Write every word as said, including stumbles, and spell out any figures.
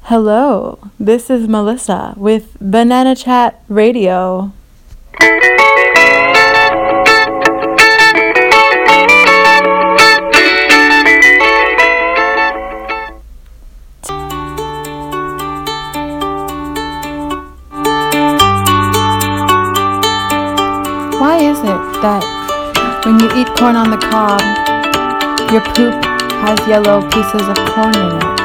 Hello, this is Melissa with Banana Chat Radio. Why is it that when you eat corn on the cob, your poop has yellow pieces of corn in it?